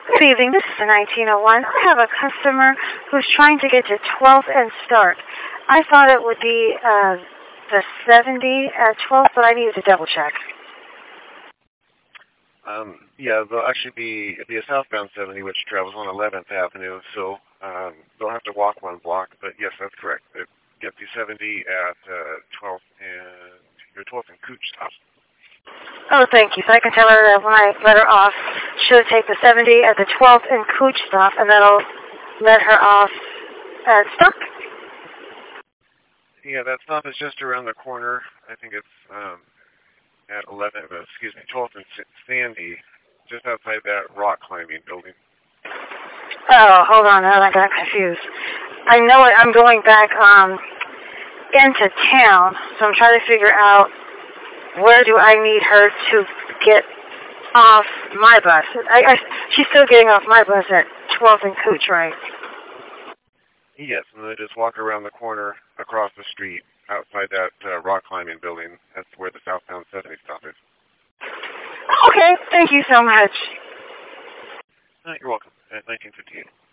Good evening. This is the 1901. I have a customer who's trying to get to 12th and Start. I thought it would be the 70 at 12th, but I needed to double check. Yeah, there'll actually be a southbound 70 which travels on 11th Avenue, so they'll have to walk one block. But yes, that's correct. Get the 70 at 12th and your 12th and Cooch stop. Oh, thank you. So I can tell her that when I let her off, she'll take the 70 at the 12th and Cooch stop, and that'll let her off at Stuck. Yeah, that stop is just around the corner. I think it's at 12th and Sandy, just outside that rock climbing building. Oh, hold on. I got confused. I know it. I'm going back into town, so I'm trying to figure out where do I need her to get off my bus. She's still getting off my bus at 12th and Cooch, right? Yes, and then just walk around the corner across the street outside that rock climbing building. That's where the southbound 70 stop is. Okay, thank you so much. You're welcome. At 1958.